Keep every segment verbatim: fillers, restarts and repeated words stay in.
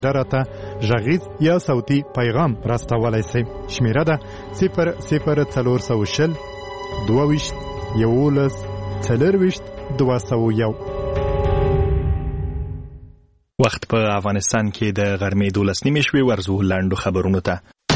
درته ژغیز یا صوتي پیغام راستولی سي. شمیره ده صفر صفر څلور سوه شل دوه ویشت یولس څلور ویشت دوه سوه یو. وخت په افغانستان کې د غرمې دولس نیمې شوې. ورځو لنډو خبرونو ته.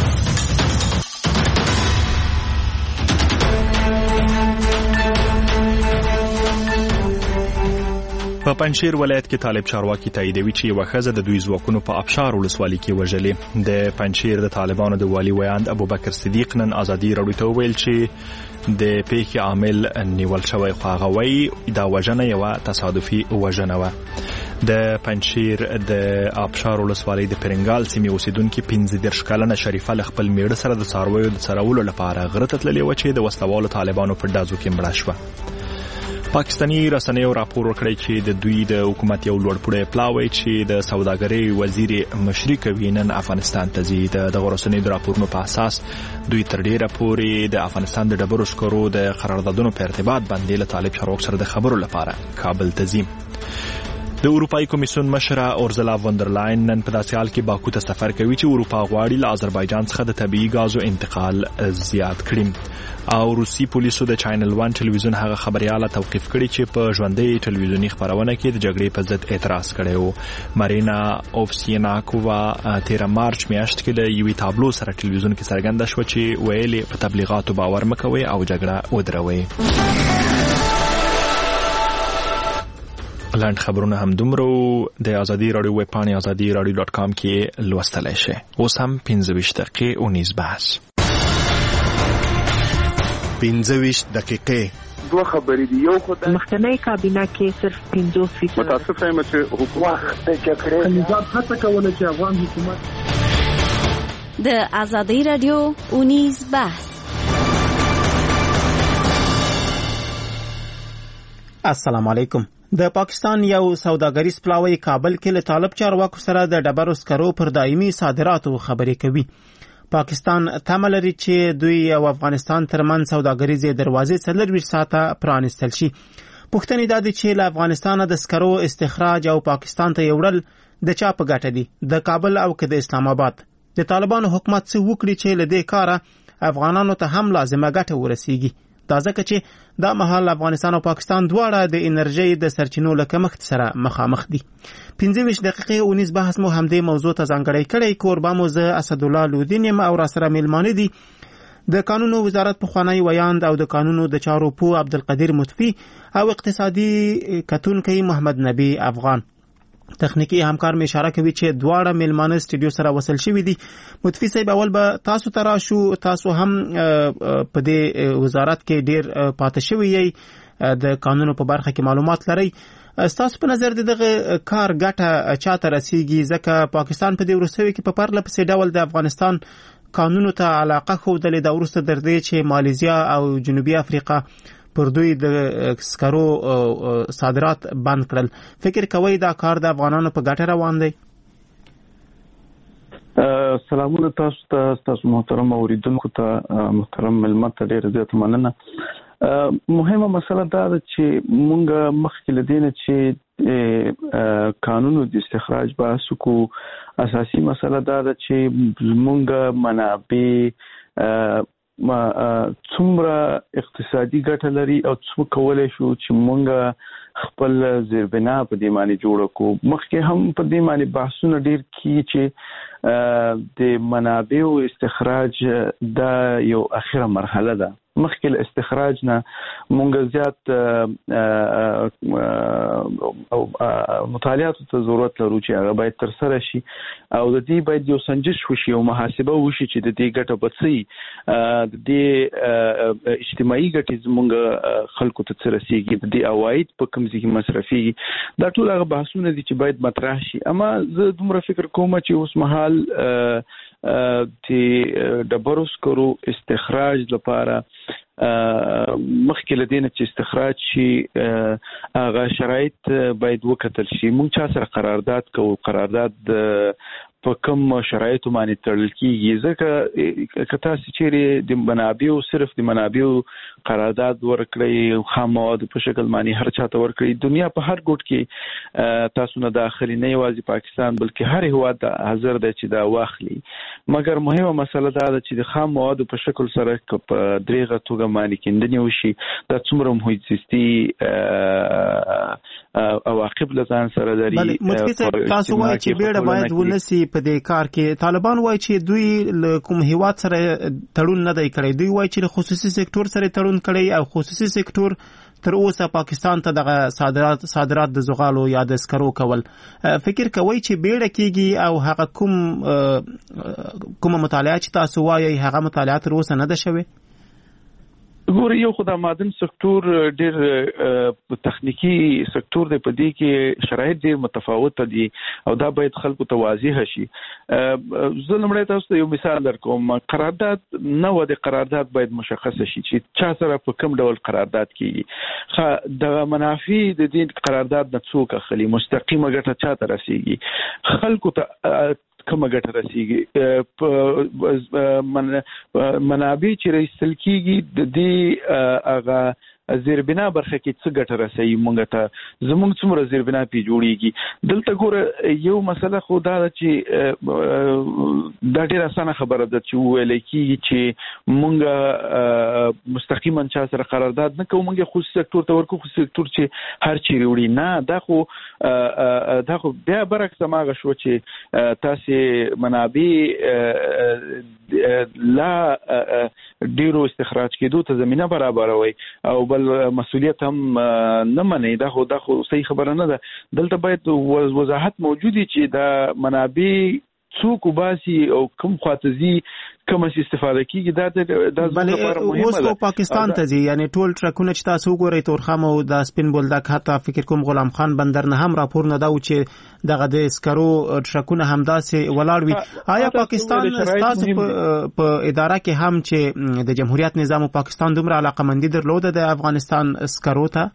په پنجشیر ولایت کې طالب چارواکي تاییدوي چې یوه ښځه د دوی ځواکونو په ابشار ولسوالۍ کې وژلې. د پنجشیر د طالبانو د والي ویاند ابوبکر صدیق نن ازادي راډیو ته وویل چې د پیښې عامل نیول شوی، خو هغه وایي دا وژنه یوه تصادفي وژنه وه. د پنجشیر د ابشار ولسوالۍ د پرنګال سیمې اوسیدونکي پنځه دېرش کلنه شریفه له خپل میړه سره د څارویو د څرولو لپاره غره ته تللې وه چې د وسلوالو طالبانو په ډزو کې مړه شوه. پاکستاني رسنیو راپور ورکړی چې د دوی د حکومت یو لوړپوړی پلاوی چې د سوداګرۍ وزیر مشري کوي نن افغانستان ته ځي. د دغو رسنیو د راپورونو په اساس دوی تر ډیره پورې د افغانستان د ډبرو سکرو د قراردادونو په ارتباط باندې له طالب چارواکو سره د خبرو لپاره کابل ته ځي. د اروپایي کمیسیون مشره اورزلا وندرلاین نن په داسې حال کې باکو ته سفر کوي چې اروپا غواړي له آذربایجان څخه د طبیعي ګازو انتقال زیات کړي. او روسي پولیسو د چینل ون ټلویزیون هغه خبرياله توقیف کړي چې په ژوندۍ ټلویزیوني خبرونه کې د جګړې په ضد اعتراض کړی و. مارینا اوفسیناکووا تیر مارچ میاشت کې د یوې تابلو سره ټلویزیون کې څرګنده شوه چې ویلي په تبلیغاتو باور مکوي او جګړه ودروي. لاند خبرونه هم دومره د ازادي راډیو ویب پاڼې ازادي راډیو ډاټ کام کې لوستلی شئ. اوس هم پنځه ویشت دقیقې اونیز بحث. پنځه ویشت دقیقې دوه خبرې دي. یو خو د مخکنی کابینه کې صرف پنځوس فیصد متاسف یم چې حکومت د جګړې نظام هڅه کوله چې افغان حکومت د ازادي راډیو اونیز بحث. السلام علیکم. د پاکستان یو سوداګریز پلاوی کابل کې له طالب چارواکو سره د ډبرو سکرو پر دایمي صادراتو خبرې کوي. پاکستان تمه لري چې دوی او افغانستان ترمن سوداګریزې دروازې څلور ویشت ساعته پرانستل شي. پوښتنې دا دي چې له افغانستان د سکرو استخراج او پاکستان ته یوړل د چا په ګټه دي، د کابل او که د اسلام آباد؟ د طالبانو حکومت څه وکړي چې له دې کاره افغانانو ته هم لازمه ګټه ورسیږي؟ دا ځکه چې دا مهال افغانستان او پاکستان دواړه د انرژۍ د سرچینو له کمښت سره مخامخ دي. پنځه ویشت دقیقې اونیز بحث مو همدې موضوع ته ځانګړی کړی. کوربه مو زه اسدالله لودین یم او راسره میلمانه دي د قانونو وزارت پخوانی ویاند او د قانونو د چارو پوه عبدالقدیر مطفی او اقتصادي کتونکی محمد نبی افغان. تخنیکی همکار می اشاره کوي چې دواړه میلمانه سټوډیو سره وصل شوي دي. مطفی صاحب اول به تاسو ته راشو. تاسو هم په دې وزارت کې ډیر پاتې شوي یې، د قانونو په برخه کې معلومات لرئ. ستاسو په نظر دغه کار ګټه چاته رسیږي؟ ځکه پاکستان په دې وروستیو کې په پرله پسې ډول د افغانستان قانونو ته علاقه ښودلې ده، وروسته تر دې چې مالیزیا او جنوبي افریقا پر دوی د سکرو صادرات بند کړل. فکر کوئ دا کار د افغانانو په ګټه روان دی؟ سلامونه تاسو ته، تاسو محترم اوریدونکو ته، محترم ملمت ته ډېر زیات مننه. مهمه مسله دا ده چې مونږ مخکې له دې نه چې قانونو د استخراج بحث وکړو، اساسي مسله دا ده چې مونږ منابع ما څومره اقتصادي ګټه لري او څه کولای شو چې مونږ خپل زیربنا په دې باندې جوړ کړو. مخکې هم په دې باندې بحثونه ډیر کی چې د منابع او استخراج دا یو اخیره مرحله ده. مخکې له استخراج نه مونږ زیات او مطالعاتو ته ضرورت لرو چې هغه باید تر سره شي او د دې باید یو سنجش وشي او محاسبه وشي چې د دې ګټه به څه، د دې اجتماعي ګټې زمونږ خلکو ته څه رسیږي، د دې عواید په کوم ځای کې مصرفیږي. دا ټول هغه بحثونه دي چې باید مطرح شي. اما زه دومره فکر کوم چې اوس مهال د ډبرو سکرو استخراج لپاره مخکې له دې نه چې استخراج شي هغه شرایط باید وکتل شي. موږ چا سره قرارداد کوو، قرارداد په کوم شرایطو باندې تړل کیږي. ځکه که تاسو چیرې د منابعو صرف د منابعو قرارداد ورکړئ، خام مواد په شکل باندې هر چاته ورکړئ، دنیا په هر ګوټ کې تاسو نه داخلي نه یوازې پاکستان بلکې هر هیواد حاضر دی چې دا واخلي. مګر مهمه مسله دا ده چې د خام مواد په شکل سره په دریغه توګه باندې کېندنې وشي، دا څومره محیط زیستي عواقب لزان سره لري. بله متفق صاحب، تاسو وایي چې بیړه باید ونسي په دې کار کې. طالبان وایي چې دوی له کوم هیواد سره تړون نه دی کړی، دوی وایي چې خصوصي سکتور سره تړون کړی او خصوصي سکتور تر اوسه پاکستان ته دغه صادرات صادرات د زغالو یا د سکرو کول. فکر کوي چې بیړه کیږي او هغه کوم کوم مطالعه چې تاسو وایي هغه مطالعه تر اوسه نه ده شوې؟ ګوري یو خدای مادن سکتور ډیر تخنیکی سکتور دی، په دې کې شرایط ډیر متفاوت دي او دا باید خلکو ته واضح شي. زه لمړی تاسو ته یو مثال درکوم. قرارداد نه و، د قرارداد باید مشخص شي چې چا سره په کوم ډول قرارداد کیږي، د منافع د دې قرارداد نه څوک اخلي، مستقیمه ګټه چاته رسیږي، خلکو ته کومه ګټه رسیږي، منابع چې رسیدل کیږي د دې هغه زیربنا برخه کې څه ګټه رسوي مونږ ته، زموږ څومره زیربنا پی جوړیږي. دلته ګوره یو مسله خو دا ده چې دا ډیره اسانه خبره ده چې ویل کیږي چې مونږ مستقیما چا سره قرارداد نه کوو، مونږ خصوصي سکتور ته ورکو، خصوصي سکتور چې هر چیرې وړي. نه، دا خو دا خو بیا برعکس ماغه شو چې تاسو منابع لا ډیرو استخراج کېدو ته زمينه برابروي او بل مسؤلیت هم نه مني. دا خو دا خو صحیح خبره نه ده. دلته باید وضاحت موجودی چې دا منابع څوک وباسي او کوم خاطزي کوم استفاده کیږي. دا د لپاره مهمه ده. اوس پاکستان ته ځي، یعنی ټول ټرکونه چې تاسو وګورئ تورخم او د سپین بولدک، حتی فکر کوم غلام خان بندر نه هم راپور نه دا و چې دغه د سکرو ټرکونه همداسې ولاړ وي. آیا پاکستان تاسو په اداره کې هم چې د جمهوریت نظام او پاکستان دومره علاقمندي درلوده د افغانستان سکرو ته؟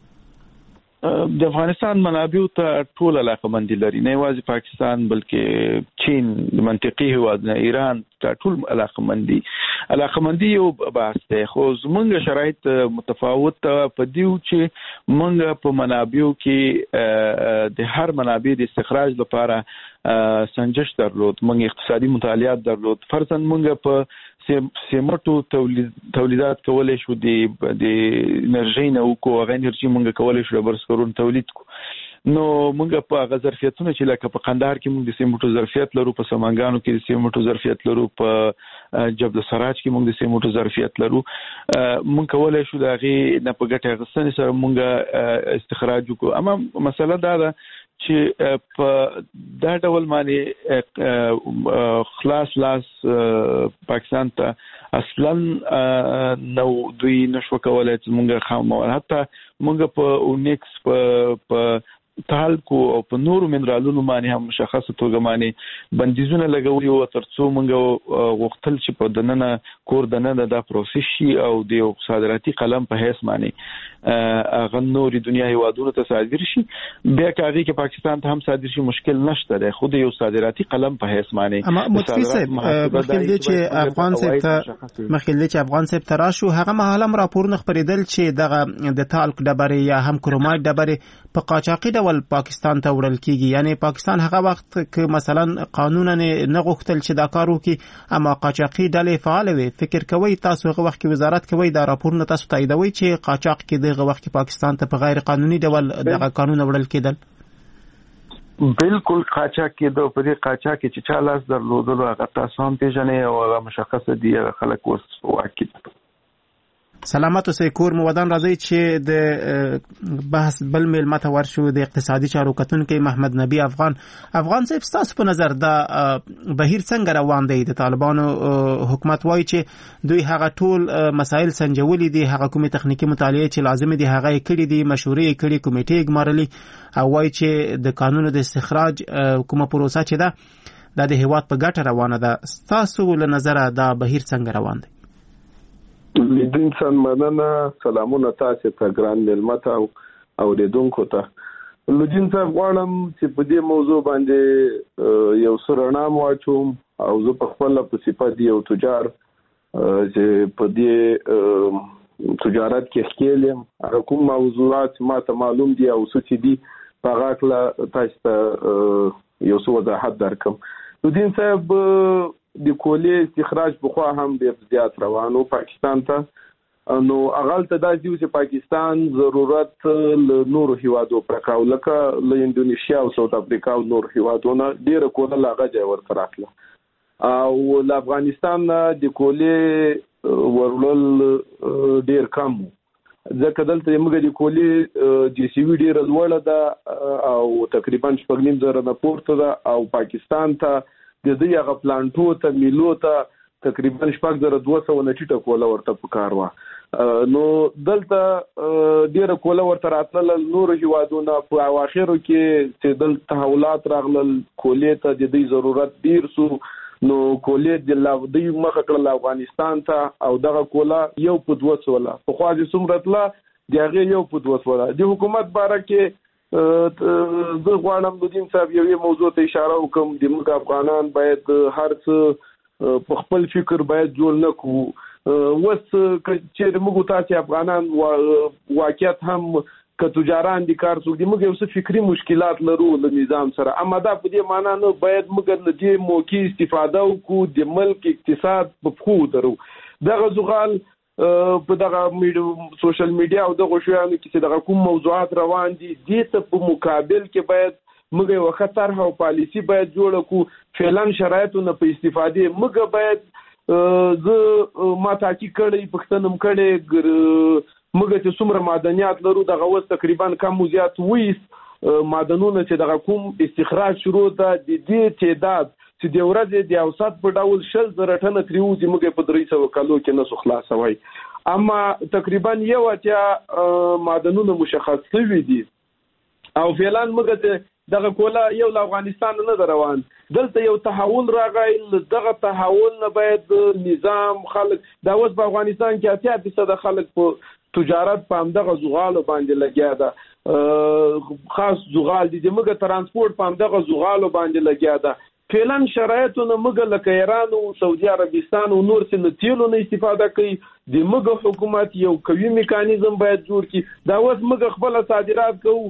د افغانستان منابع ته ټول علاقمندي لري، نه یوازې پاکستان بلکې چین، منطقي هیواد نه ایران ته ټول علاقمندي. علاقمندي یو بحث دی، خو زمونږ شرایط متفاوت په دیو چې مونږ په منابعو کې د هر منابع د استخراج لپاره سنجش درلود، مونږ اقتصادي مطالعات درلود. فرضاً مونږ په سیمټو تولید تولیدات کولای شو د د انرژي نه وکړو، هغه انرژي مونږ کولای شو د برسکرون تولید کو. نو مونږ په هغه ظرفیتونه چې لکه په قندهار کې مونږ د سیمټو ظرفیت لرو، په سمنګانو کې د سیمټو ظرفیت لرو، په جبل سراج کې مونږ د سیمټو ظرفیت لرو، مونږ کولای شو د هغه نه په ګټه اخیستنې سره مونږ استخراج وکړو. اما مسله دا ده چې په دا ډول باندې خلاص لاس پاکستان ته اصلا نو دوی نشو کولای چې مونږ خام مواد، حتی مونږ په اونیکس په تالکو او په نورو منرالونو باندې هم مشخصه توګه باندې بندیزونه لګولي او ترڅو مونږ غوښتل چې په دننه کور دننه دا پروسس شي او د صادراتي قلم په هیڅ باندې هغه نوري دنیا هیوادونو ته صادر شي. بیا کاږي چې پاکستان ته هم صادر شي مشکل نشته ده، خو د یو صادراتي قلم په هیڅ باندې. اما متفق صاحب، مخکې چې افغان صاحب ته مخکې چې افغان صاحب ته راشو، هغه مهاله راپورونه خبرېدل چې دغه د تالک ډبرې یا هم کرومایټ ډبرې په قاچاقي ډول پاکستان ته وړل کیږي. یعنی پاکستان هغه وخت که مثلا قانونا نه غوښتل چې دا کار وکړي، اما قاچاقي ډلې فعال وي. فکر کوي تاسو هغه وخت کې وزارت کوي دا راپورونه تاسو تاییدوي چې قاچاق کې دغه وخت کې پاکستان ته په غیر قانوني ډول دغه قانون وړل کېدل؟ بالکل قاچاق کېدو. په دې قاچاق کې چې چا لاس درلودلو هغه تاسو هم پیژنئ او هغه مشخصه دي، هغه خلک اوس واقع دي. سلامت اوسئ. کور مو ودان راځي چې د بحث بل میل ماته ورشو د اقتصادي چارو کتونکي محمد نبی افغان. افغان صاحب، تاسو په نظر دا بهیر څنګه روان دی؟ د طالبانو حکومت وایي چې دوی هغه ټول مسایل سنجولي دي، هغه کومې تخنیکی مطالعه چې لازم دي هغه یې کړي دي، مشورې یې کړي، کمیټې یې ګمارلي، او وایي چې د قانون د استخراج کومه پروسه چې ده دا د هیواد په ګټه روانه ده. تاسو له نظره دا بهیر څنګه روان دی؟ د انسان مننه. سلامونه تاسو ته ګران ملمت او اوریدونکو ته. لودین صاحب غواړم چې په دې موضوع باندې یو سرنا واچوم او زه په خپل په صفت یو تجار چې په دې تجارت کې ښکېلم هغه کوم موضوعات ما ته معلوم دي او څه دي په هغه کله تاسو ته یو څه وضاحت درکم. لودین صاحب د کولې استخراج بخوا هم ډېر زیات روانو پاکستان ته، نو اغال ته دا دی چې پاکستان ضرورت له نورو هیوادو پرکاو لکه له انډونیشیا او ساوث افریقا او نور هیوادونو ډیره کوله لاغه ځای ورته راتله او له افغانستان د کولې ورول ډیر کم ځکه دلته موږ د کولې جی سی وی ډیر لوړه ده او تقریبا شپږ نیم زره نه پورته ده او پاکستان ته د دې هغه پلانټو ته میلو ته تقریبا شپږ زره دوه سوه نه ټیټه کوله ورته پکار وه. نو دلته ډیره کوله ورته راتله نورو هیوادونو په اواخرو کې چې دلته تحولات راغلل کولې ته د دې ضرورت ډیر سو، نو کولې د لودی مخه کړل افغانستان ته او دغه کوله یو په دوه سوله په خوا د څومره د هغې یو په دوه سوله. د حکومت باره کې زه غواړم لودین صاحب یوې موضوع ته اشاره وکړم، د موږ افغانان باید هر څه په خپل فکر باید جوړ نه کړو. وس چې موږ تاسو افغانان واقعیت هم که تجاران دي کار څوک دي موږ یو څه فکری مشکلات لرو له نظام سره، اما دا په دې معنی نه باید موږ له دې موقع استفاده وکړو د ملک اقتصاد په خو درو. دغه زغال په دغه سوشل میډیا او دغه شیانو کې چې دغه کوم موضوعات روان دي دې ته په مقابل کې باید موږ یو خطر او پالیسی باید جوړ کړو، فعلا شرایطونه په استفاده موږ باید زه ما تحقیق کړی پښتنم کړی موږ چې څومره معدنیات لرو دغه وس تقریبا کم زیات ویس معدنونه چې دغه کوم استخراج شروع ده د دې تعداد چې د ورځې د اوسط په ډول شل زره ټنه تریوزي موږ په درې سوه کالو کې نه خلاصوي، اما تقریبا یو اتیا معدنونه مشخص شوي دي او فعلا موږ دغه کوله یو له افغانستان نه روان. دلته یو تحول راغی، دغه تحول نه باید نظام خلک دا اوس په افغانستان کې اتیا فیصد خلک په تجارت په همدغه زغالو باندې لګیا ده، خاص زغال دي موږ ترانسپورت په همدغه زغالو باندې لګیا ده. فعلا شرایطونه موږ لکه ایران او سعودي عربستان او نور څه نه تیلو نه استفاده کوي، د موږ حکومت یو قوي میکانیزم باید جوړ کړي. دا اوس موږ خپل صادرات کوو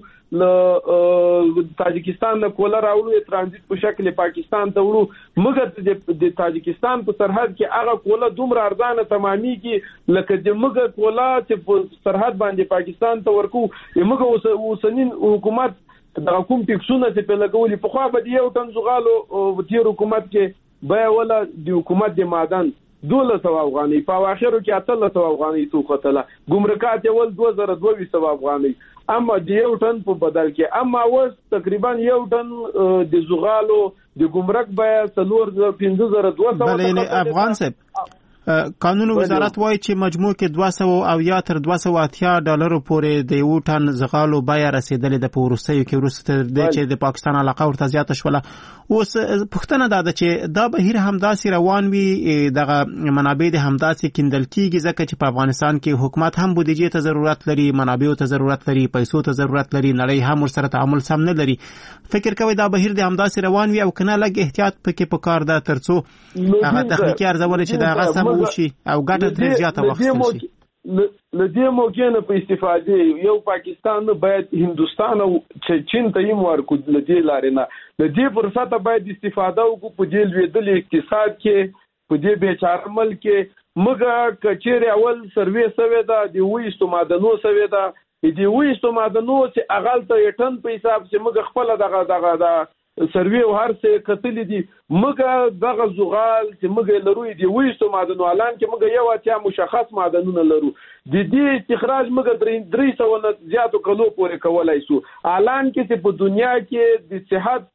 له تاجکستان نه کوله راوړو ترانزیت په شکل پاکستان ته وړو، موږ د تاجکستان په سرحد کې هغه کوله دومره ارزانه تمامېږي لکه د موږ کوله چې په سرحد باندې پاکستان ته ورکو. موږ اوسنی حکومت دغه کوم ټیکسونه چې په لګولي په خوا به یو ټن زغالو تیر حکومت کې بیا ولا د حکومت د معدن دولس سوه افغانۍ په اواخرو کې اتلس سوه افغانۍ توختله، ګمرکات یې ول دوه زره دوه ویشت سوه افغانۍ اما د یو ټن په بدل کې. اما اوس تقریبا یو ټن د زغالو د ګمرک بیا څلور زره پنځه زره دوه سوه بلې افغان صاحب قانون وزارت وایي چې مجموع کې دوه سوه او یا تر دوه سوه اتیا ډالرو پورې د یو ټن زغالو بیه رسیدلې ده په وروستیو کې وروسته تر دې چې د پاکستان علاقه ورته زیاته شوله. اوس پوښتنه دا ده چې دا بهیر همداسې روان وي، دغه منابع د همداسې کیندل کېږي ځکه چې په افغانستان کې حکومت هم بودیجې ته ضرورت لري، منابعو ته ضرورت لري، پیسو ته ضرورت لري، نړۍ هم ورسره تعامل سم نه لري. فکر کوئ دا بهیر د همداسې روان وي او که نه لږ احتیاط پکې پکار ده تر څو هغه تخنیکي ارزونه چې د هغه سم وشي او ګټه ترې زیاته واخیستل شي؟ له دې موقع نه په استفاده یو پاکستان باید هندوستان او چین ته یې ورکو، له دې لارې نه له دې فرصته باید استفاده وکړو په دې لویدل اقتصاد کې په دې بیچاره ملک کې. موږ کچېرې اول سروې سوې ده د ویستو معدنو سوې ده د ویستو معدنو چې اغلته یې ټن په حساب چې موږ خپله دغه دغه د سروې او هر څه کتلې دي. موږ دغه زغال چې موږ لرو د ویستو معدنو الان کې موږ یو اتیا مشخص معدنونه لرو، د دې استخراج موږ درې سوه نه زیاتو کلو پورې کولی شو. الان کې چې په دنیا کې د صحت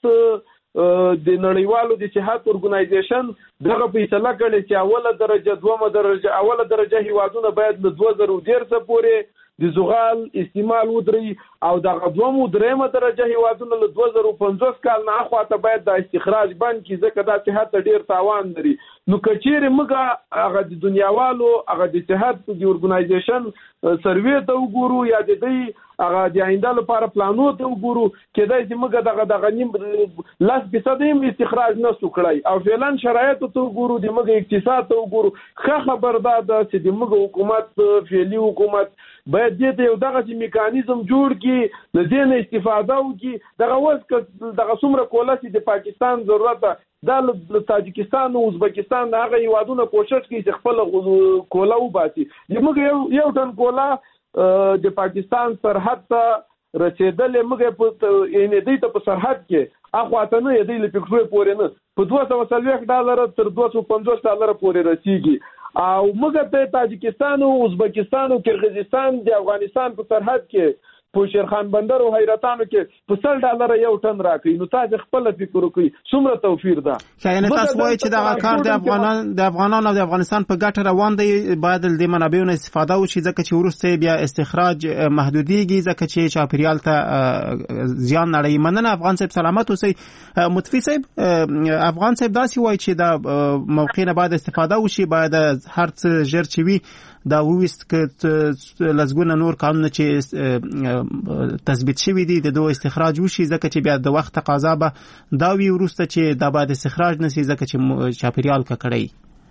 د نړیوالو د صحت ارګنایزیشن دغه فیصله کړې چې اوله درجه دومه درجه اوله درجه هیوادونه باید له دوه زره ډېر څه پورې د زغال استعمال ودري او دغه دومو درېمه درجه هیوادونه له دوه زره پنځوس کال نه اخواته باید د استخراج بند کړي ځکه دا صحت ته ډېر تاوان لري. نو که چیرې موږ هغه د دنیاوالو هغه د صحت د ارګنایزیشن سروې ته وګورو یا د دې هغه د آینده لپاره پلانو ته وګورو کېدای چې موږ دغه دغه نیم لس فیصد هم استخراج نسو کړی او فعلا شرایطو ته وګورو د موږ اقتصاد ته وګورو. ښه خبر دا ده چې د موږ حکومت فعلي حکومت باید دې ته یو دغه میکانیزم جوړ کړي د دې نه استفاده وکړي. دغه اوس دغه څومره کوله چې د پاکستان ضرورت ده دا له تاجکستان او ازبکستان د هغه هیوادونو کوشش کوي چې خپل کوله وباسي. موږ یو یو ټن کوله د پاکستان سرحد ته رسیدلې موږ په ان دې ته په سرحد کې اخواته نه دې له پکټوي پورې نه په دوه سوه څلوېښت ډالر تر دوه سوه پنځوس ډالر پورې رسیږي او موږ ته تاجکستان او ازبکستان او کرغیزستان د افغانستان په سرحد کې په شیرخان بندر او حیرتانو کې په سل ډالر یو ټن راکړي. نو تاسو خپل فکر وکړئ څومره توفیر ده. یعنی تاسو وایئ چې دا کار د افغانان د افغانانو او د افغانستان په ګټه روان دی باید د منابعو نه استفاده وشي ځکه چې وروسته بیا استخراج محدودیږي ځکه چې چاپیریال ته زیان نړۍ. مننه افغان صاحب سلامت اوسئ. متفی صاحب افغان صاحب داسې وایي چې دا موقع نه باید استفاده وشي باید هر څه ژر چې وي دا وویست که لزګونه نور قانون چې تثبیت شوی دی د دوه استخراج وشي ځکه چې بیا د وخت تقاضا به دا وی وروسته چې دا باید استخراج نشي ځکه چې چاپیریال ککړی.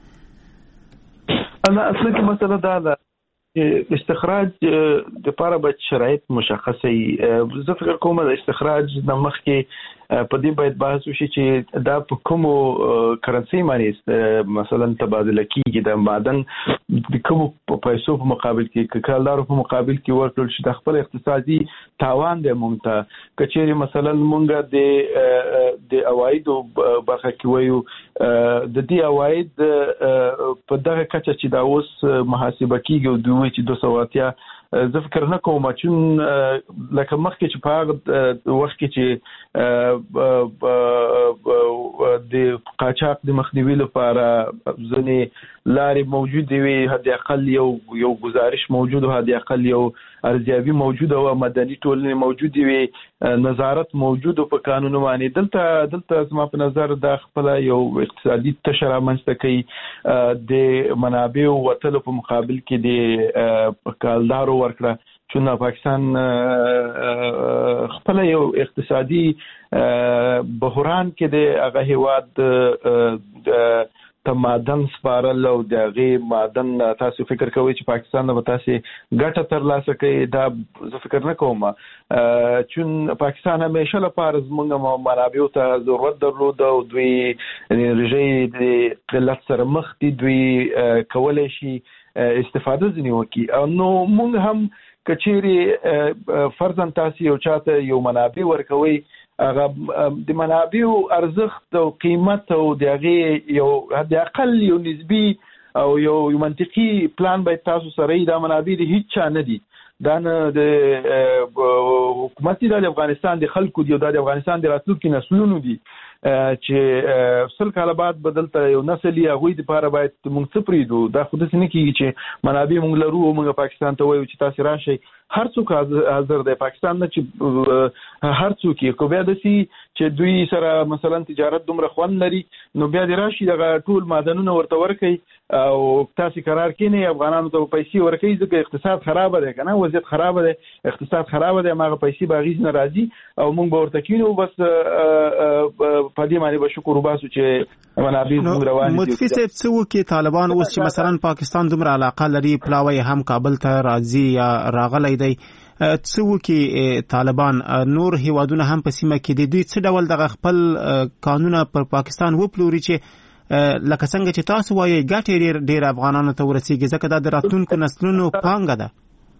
انا اصلا کې مسله دا ده استخراج د لپاره باید شرایط مشخصه وي. زه فکر کوم د استخراج د مخ کې په دې باید بحث وشي چې دا په کومو کرنسي باندې مثلا تبادله کیږي د معدن د کومو پیسو په مقابل کې کالدارو په مقابل کې ورکړل شي د خپل اقتصادي تاوان د مونږ ته کچېري مثلا مونږ د د عوایدو برخه کې وایو د دې عواید په دغه کچه چې دا اوس محاسبه کیږي او دوی چې دوه سوه اتیا زه فکر نه کوم چې لکه مخکې چې په هغه وخت کې چې د قاچاق د مخنیوي لپاره ځینې لارې موجود وي حد اقل یو یو گزارش موجود او حد اقل یو ارزیابي موجود او مدني ټولنې موجود وي نظارت موجود په قانون باندې دلته دلته زما په نظر دا خپل یو اقتصادي تشر رامنځته کوي د منابعو وتلو په مقابل کې د کالدارو ورکړه چې پاکستان خپل یو اقتصادي بحران کې د هغه هیواد ته معدن سپارل او د هغې معدن تاسو فکر کوئ چې پاکستان به تاسو ګټه ترلاسه کوي دا زه فکر نه کوم چون پاکستان همیشه لپاره زموږ منابعو ته ضرورت درلود او دوی انرژي د قلت سره مخ دي دوی کولی شي استفاده ځنې وکړي. نو موږ هم کچېرې فرضاً تاسو یو چاته یو منابع ورکوي هغه د منابعو ارزښت او قیمت او د هغې یو حد اقل یو نسبي او یو منطقي پلان باید تاسو سره دا منابع د هیڅ چا نه دي دا نه د حکومت دی د افغانستان د خلکو دی او د افغانستان د راتلونکي نسلونو دي چې سل کاله بعد بدلته یو نسل یې هغوی دپاره باید موږ څه پرېږدو. دا خو داسې نه کېږي چې منابع موږ لرو او موږ پاکستان ته وایو چې تاسې راشئ هر څوک حاضر دی پاکستان نه چې هر څوک یې خو بیا داسې چې دوی سره مثلا تجارت دومره خوند لري نو بیا دې راشي دغه ټول معدنونه ورته ورکوي او تاسې قرار کېنئ افغانانو ته پیسې ورکوي ځکه اقتصاد خرابه دی که نه وضعیت خرابه دی اقتصاد خرابه دی هماغه پیسې به اغېز نه راځي او موږ به ورته کېنو بس په دې باندې به شکر وباسو چې منابع زموږ روانې دي. متفي صاحب څه وکړي طالبان اوس چې مثلا پاکستان دومره علاقه لري پلاوی هم کابل ته راځي یا راغلی دی څه وکړي طالبان نور هیوادونه هم په سیمه کې دي دوی څه ډول دغه خپل قانونه پر پاکستان وپلوري چې لکه څنګه چې تاسو وایي ګټې ډېر ډېر افغانانو ته ورسیږي ځکه دا د راتلونکو نسلونو پانګه ده.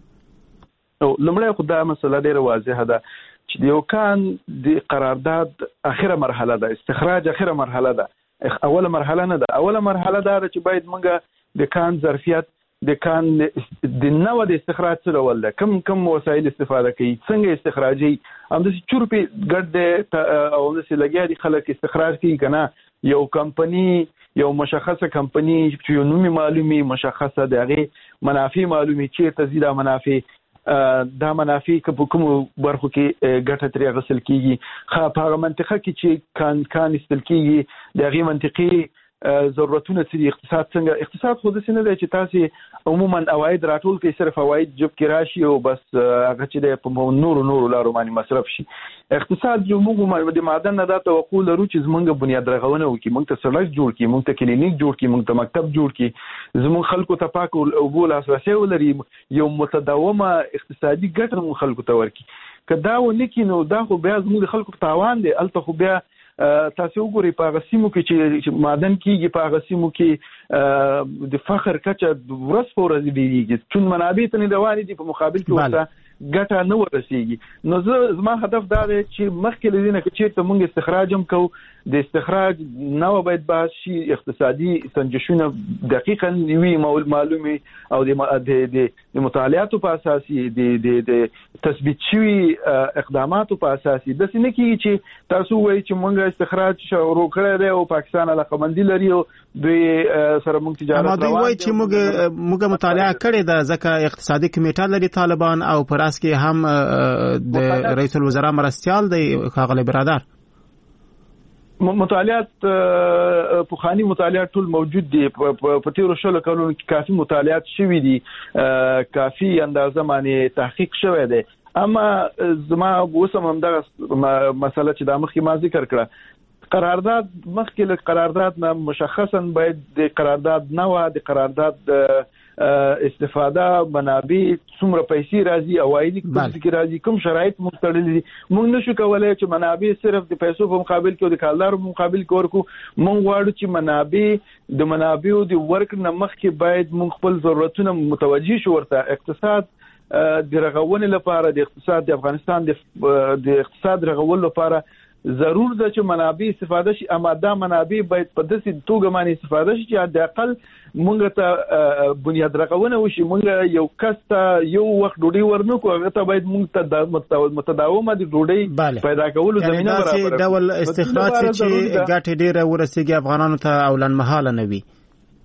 لومړی خو دا مسله ډېره واضحه ده چې د یو کان د قرارداد اخره مرحله ده استخراج اخره مرحله ده اوله مرحله نه ده اوله مرحله دا ده چې باید موږ د کان ظرفیت د کان د نوو د استخراج څه ډول ده کم کم وسایل استفاده کوي څنګه استخراجي همداسې چورپې ګډ دی او همداسې لګیا دي خلک استخراج کوي که نه یو کمپني یو مشخصه کمپني چې یو نومي معلومي مشخصه د هغې منافع معلومي چیرته ځي دا منافع دا منافع په کوم برخو کې ګټه ترې غسل کیږي خا په هغه منطقه کې چې کان کان استل کیږي د هغه منطقي ضرورتونه چې اقتصاد څنګه اقتصاد خو د سینې دی چې تاسو عموما اواید راټول کې صرف اواید جب کې راشي او بس هغه چې په نور نور لارو باندې مصرف شي اقتصاد جو موږ د معدن نه دا توقع لرو چې زمونږ بنیاد رغونه وکړي موږ ته سړک جوړ کړي موږ ته کلینیک جوړ کړي موږ ته مکتب جوړ کړي زموږ خلکو ته پاک او بول اساسي ولري یو متداومه اقتصادي ګټه موږ خلکو ته ورکړي کدا و نکې نو دا خو بیا زموږ خلکو په تاوان دی الته خو بیا تاسو وګورئ په غسیمو کې چې معدن کېږي په غسیمو کې د فخر کچه ورځ په ورځ ډیریږي چون منابع ته نه دوانې دي په مقابل کې ورته ګټه نه ورسیږي نو زه زما هدف دا دی چې مخکې لدینه کې چیرته موږ استخراج هم کوو د استخراج نو باید بحث شي اقتصادي سنجشونه دقیقاً وي معلومي او د د مطالعاتو په اساس د د تثبیت شوی اقداماتو په اساس د سینې کې چې تاسو وایي چې موږ استخراج شروع کړی دی او پاکستان علاقمندي لري او دوی سره موږ تجارت روان دي وایي چې موږ موږ مطالعه کړې ده ځکه اقتصادي کمیټه لري طالبان او پر اس کې هم د رئیس الوزرا مرستيال دی ښاغلی برادر مطالعات پوخانی مطالعات ټول موجود دي په تیرو شلو کلونو کې کافي مطالعات شوي دي کافي اندازه باندې تحقیق شوی دی اما زما اوس هم دا مسله چې د مخکې ما ذکر کړه قرارداد مخکې له قرارداد نه مشخصا باید د قرارداد نه و د قرارداد استفاده منابع څومره پیسې راځي اوایدي کوم څه راځي کوم شرایط مختلف دي موږ نشو کولای چې منابع صرف د پیسو په مقابل کې او د کالدارو په مقابل کې ورکو موږ غواړو چې منابع د منابعو د ورک نه مخکې باید موږ خپل ضرورتونه متوجي شو ورته اقتصاد د رغونې لپاره د اقتصاد د افغانستان د اقتصاد رغول لپاره ضرور ده چې منابع استفاده شي اما دا منابع باید په داسې توګه باندې استفاده شي چې د اقل مونږ ته بنیاد رغونه وشي مونږ یو کس ته یو وخت ډوډۍ ورنکو هغه ته باید مونږ ته متداومه د ډوډۍ پیدا کولو زمينه برابر دا ول استخراج چې ګټه ډیره ورسیږي افغانانو ته او لنمحاله نه وي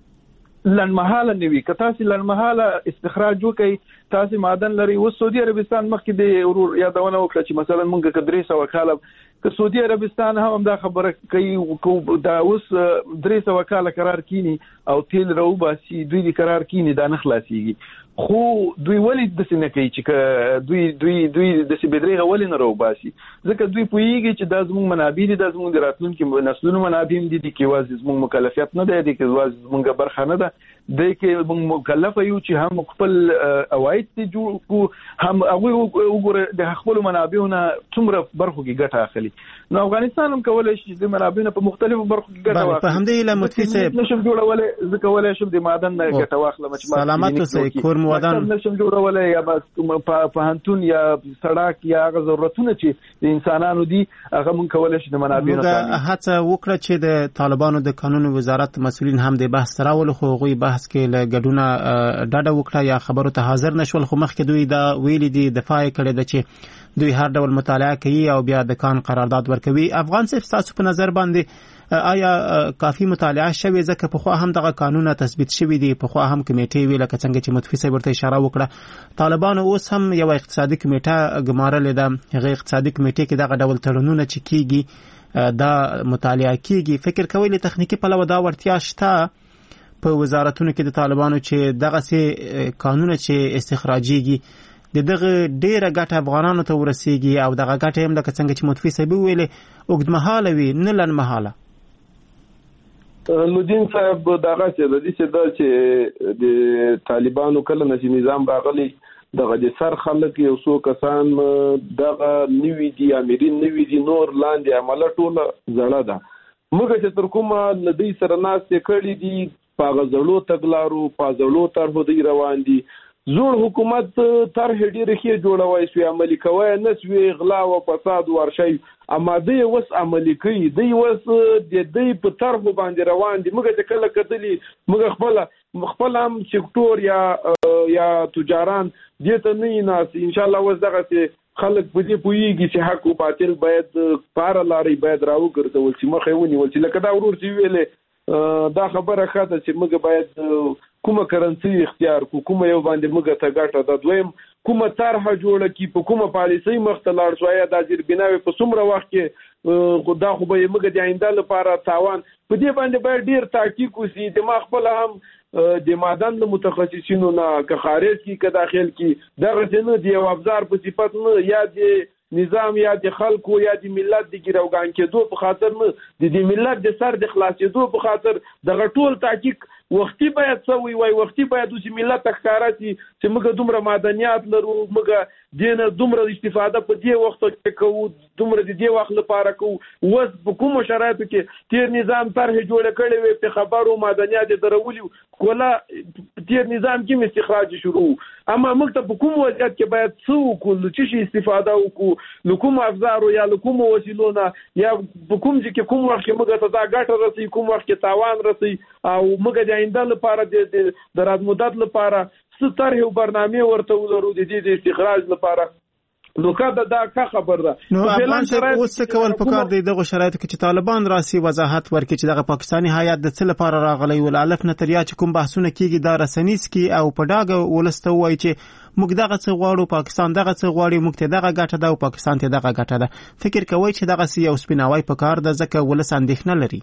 لنمحاله نه وي که تاسو لنمحاله استخراج وکړئ تاسو معدن لري و سعودي عربستان مخکې د ورور یادونه وکړه چې مثلا مونږ کدرې سو کاله که سعودي عربستان هم دا خبره کوي دا اوس درې سو کاله قرار کینی او تیل راو باسي دوی د قرار کینی دا نه خلاصيږي خو دوی ولې د سینې کوي چې دوی دوی دوی د سیبدري غولې نه راو باسي ځکه دوی پوېږي چې د زموږ منابع دي د زموږ راتلونکو نسلونو منابع دي چې واځي زموږ مکلفیت نه دی چې واځي زموږ برخه نه ده د کې موږ مکلف یو چې هم خپل اواید ته جوړ کو هم هغه وګوره د خپل منابعونو څومره برخو کې ګټه اخلي نو افغانستان هم کولای شي د منابعونو په مختلفو برخو کې ګټه واخلي په همدې له متفي صاحب نشم جوړولای ځکه ولای شم د معدن نه ګټه واخلم چې سلامت اوسئ کور مودان نشم جوړولای یا بس په هنتون یا سړک یا غو ضرورتونه چې د انسانانو دي هغه مونږ کولای شي د منابعونو ته هڅه وکړه چې د طالبانو د قانون وزارت مسؤلین هم د بحث راول خو غوي بحث کې له ګډونه ډاډه وکړه یا خبرو ته حاضر نشول خو مخکې دوی دا ویلي دي دفاع کړي د چې دوی هر ډول مطالعه کوي او بیا د کان قرارداد ورکوي افغان صاحب تاسو په نظر باندې آیا کافي مطالعه شوی ځکه په خو هم دغه قانون تثبیت شوی دی په خو هم کمیټې ویل ک څنګه چې متفي صاحب ورته اشاره وکړه طالبان اوس هم یو اقتصادي کمیټه ګمارل ده هغه اقتصادي کمیټې کې دغه ډول تړونونه چې کیږي دا مطالعه کیږي فکر کوي له تخنیکی په لور دا ورتیا شته په وزارتونو کې د طالبانو چې دغه سي قانون چې استخراجيږي د دغه ډیره ګټه افغانانو ته ورسیږي او دغه ګټه هم لکه څنګه چې متفي صاحب ویلې اوږدمهاله وي نه لنمهاله لودین صاحب دغه چې د دې څه چې د طالبانو کله نشي نظام راغلي دغه د سر خلک یو څو کسان دغه نیوی دي امیرین نیوی دي نور لاندې عمله ټوله زړه ده موږ چې تر کومه لدی سره ناس کړي دي په غزلو تګلارو په غزلو طرحو دی روان دي زور حکومت طرح ډیره کې جوړوي سوی عملي کوي نه سوی غلا او فساد ورشي اما دوی وس عملي کوي دوی وس د دوی په طرح باندې روان دي موږ چې کله کتلی موږ خپل خپل هم سکتور یا یا تجاران دې ته نه ناس ان شاء الله وس دغه خلک په دې پوېږي چې حق او باطل باید پار لاري باید راو ګرځول چې مخه ونی ول چې لکه دا ورور چې ویلې دا خبره خاطر چې موږ باید کومه کرنسي اختیار کو کومه یو باندې موږ ته ګټه د دویم کومه طرحه جوړه کی په کومه پالیسي مختلار شویا د ځیر بناوي په څومره وخت کې خدا خو به موږ د آینده لپاره تاوان په دې باندې باید ډیر تحقیق وشي د ما خپل هم د مادن متخصصینو نه که خارج کی که داخل کی دغه څنګه دی او ابزار په صفت نه یا د نظام یا د خلکو یا د ملت د ګیروګان کېدو په خاطر نه د ملت د سر د خلاصېدو په خاطر دغه ټول تحقیق وختي باید سوي وای وختي باید د ملت ښکارا شي چې موږ دومره معدنیات لرو موږ دینه دومره استفاده په دې وخت کې کوو دومره د دې وخت لپاره کوو وس په کوم شرایطو کې تیر نظام طرح جوړ کړي وي په خبرو معدنیات درولي کوله تیر نظام کې استخراج شروع اما موږ ته په کوم وضعیت کې باید څو کول چې شي استفاده وکړو نو کوم افزار یا کوم وسیلونه یا په کوم چې کوم وخت کې موږ ته دا ګټه رسي کوم وخت کې تاوان رسي او موږ د آینده لپاره د دراز مدت لپاره څه طرح او برنامه ورته ولرو د دې د استخراج لپاره نو کله دا کا خبر ده نو افغان صاحب اوس څه کول پکار دی دغه شرایطو کې چې طالبان راسي وضاحت ورکړي چې دغه پاکستاني هیات د څه لپاره راغلی ول الف نتریا چې کوم بحثونه کیږي دا رسنیس کی او په ډاګه ولسته وای چې موږ دغه څه غواړو پاکستان دغه څه غواړي موږ ته دغه ګټه ده او پاکستان ته دغه ګټه ده فکر کوي چې دغه سی او سپیناوي پکار ده ځکه ولس اندېښنه لري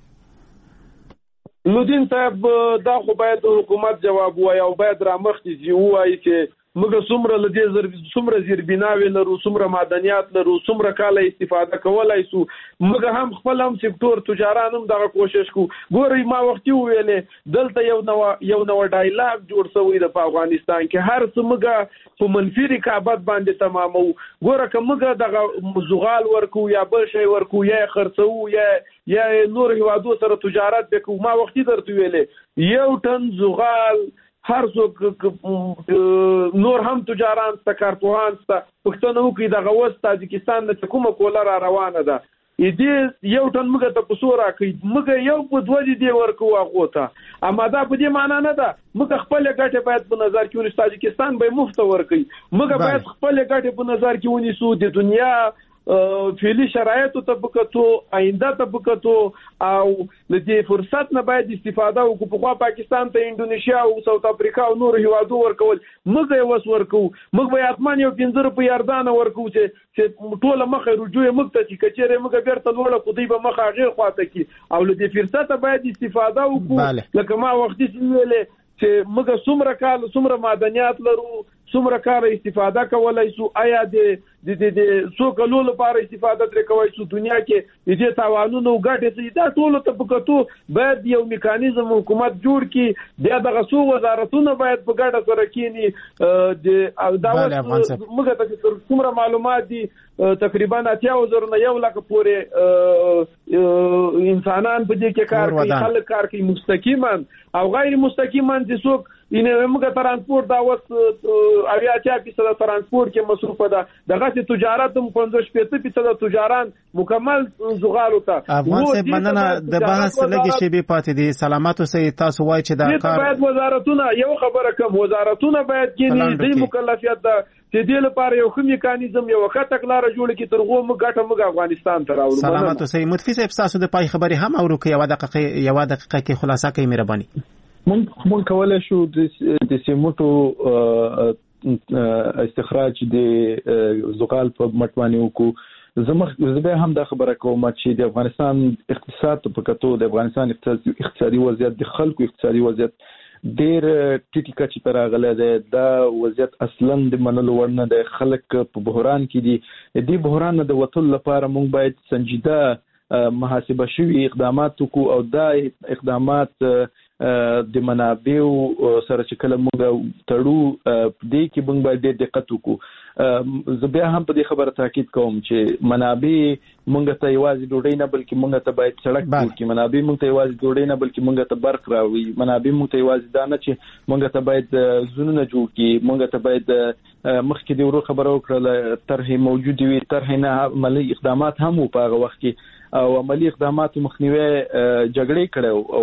نودین صاحب دا خو باید حکومت جواب وایي او باید را مخکې ځي وایي چې موږ څومره لدې زر څومره زیر بناوي لرو څومره معدنیات لرو څومره کاله استفاده کولای سو موږ هم خپل هم سکتور تجاران هم دغه کوشش کو ګوري ما وختي ویلې دلته یو نو یو نو ډایلاګ جوړ شوی د افغانستان کې هر څه موږ په منفي رقابت باندې تمامو ګوره که موږ دغه زغال ورکو یا بل شی ورکو یا خرڅو یا یا نور هوادو سره تجارت وکړو ما وختي درته ویلې یو ټن زغال هر څوک نور هم تجاران ست کارپوهان ست پښتنو کې د غوښ تاجکستان د کومه کوله را روانه ده دې یو ټن موږ ته پسو راکې موږ یو په دوه دي ورکو هغه ته اما دا په دې معنی نه ده موږ خپل ګټه باید په نظر کې ونیسو تاجکستان به مفت ورکې موږ باید خپل ګټه په نظر کې ونیسو د دنیا فعلی شرایطو طبقتو آینده طبقتو او لدې فرصت نه باید استفاده وکړو په خوا پاکستان ته انډونیشیا او ساوث افریقا او نور هیوادو ورکول موږ یې وس ورکو موږ به اتمان یو پنځه روپۍ اردان ورکو چې چې ټول مخه رجوع موږ ته چې کچېره موږ بیرته لوړه خو دی به مخه غیر خواته کی او لدې فرصت باید استفاده وکړو لکه ما وختي ویلې چې موږ څومره کال څومره معدنیات لرو څومره کار استفاده کولای سو آیا د د د څو کلو لپاره استفاده تر کوي سو دنیا کې د دې توانونو غټه سي دا ټول طبقاتو باید یو میکانیزم حکومت جوړ کړي د دغه څو وزارتونو باید په ګډه سره کېني د دا موږ ته څومره معلومات دي تقریبا اتیا وزر نه یو لک پورې انسانان په دې کې کار کوي خلک کار کوي مستقیما او غیر مستقیما چې څوک اینه موږ ترانسپورت دا وس اویا اتیا فیصد ترانسپورت کې مصروف ده دغه تجارت هم پنځه شپږ فیصد تجاران مکمل زغال وته افغان صاحب مننه د بحث لګي شی به پاتې دي سلاماتو سي تاسو وای چې دا کار باید وزارتونه یو خبره کوم وزارتونه باید کې دې مکلفیت ده چې دې لپاره یو خو میکانیزم یو وخت تکلار جوړ کی ترغو موږ ګټه موږ افغانستان ته راوړو سلاماتو سي متفي صاحب تاسو د پای خبري هم اورو کې یو دقیقه یو دقیقه کې خلاصه کوي مهرباني مونږ مونږ کولای شو د سیمټو استخراج د زغال په مټوانی وکړو زموږ زه هم دا خبره کوم چې د افغانستان اقتصاد په کتو د افغانستان اقتصادي وضعیت د خلکو اقتصادي وضعیت ډېر ټیټی کچې ته راغلی دی دا وضعیت اصلا د منلو وړ نه دی خلک په بحران کې دي دې بحران نه د وتلو لپاره موږ باید سنجیده محاسبه شوي اقدامات وکړو او دا اقدامات د منابعو سره چې کله موږ تړو دې کې موږ باید ډېر دقت وکړو زه بیا هم په دې خبره تاکید کوم چې منابع موږ ته یوازې ډوډۍ نه بلکې موږ ته باید سړک جوړ کړي منابع موږ ته یوازې ډوډۍ نه بلکې موږ ته برق راوړي منابع موږ ته یوازې دا نه چې موږ ته باید زونونه جوړ کړي موږ ته باید مخکې د ورو خبره وکړه طرحې موجودې وي طرحې نه عملي اقدامات هم په هغه وخت کې او عملی اقدامات مخنیوي جګړې کړو او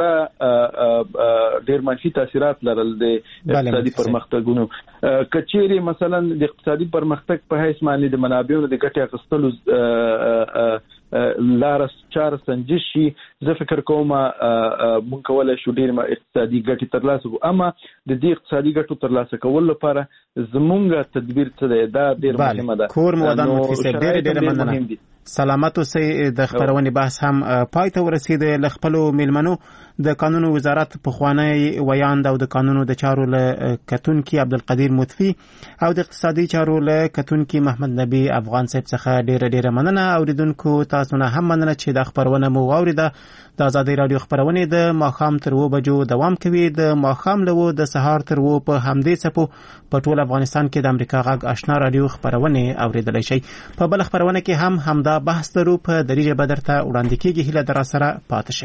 جګړه ډېر منفي تاثیرات لرل د اقتصادي پرمختګونو کچېری مثلا د اقتصادي پرمختګ په هیڅ معنی د منابعونو د ګټې اخیستلو لار چار سنجش شي زه فکر کوم مونږ کولای شو ډیر اقتصادي ګټې ترلاسه کړو، اما د دې اقتصادي ګټو ترلاسه کول لپاره زمونږ تدبیر څه دی دا ډیر مهمه ده. کور مودان مفتی ډیر ډیر مننه. سلامت اوسئ. د خبرونې بحث هم پای ته ورسید. له خپلو میلمنو د قانون وزارت پخوانی ویاند او د قانونو د چارو له کتونکي عبدالقدیر مطفی او د اقتصادي چارو له کتونکي محمد نبی افغان صاحب څخه ډیر ډیر مننه. اوریدونکو تاسو نه هم مننه چې د خبرونه مو واوریده. د آزادۍ رادیو خبرونه د ماښام تر و بجو دوام کوي. د ماښام له د سهار تر و په همدې څپو په ټول افغانستان کې د امریکا غږ آشنا رادیو خبرونه اوریدلای شي. په بل خبرونه کې هم همدا بحث درو په دریجه بدرته وړاندې کیږي. هله در سره پاتې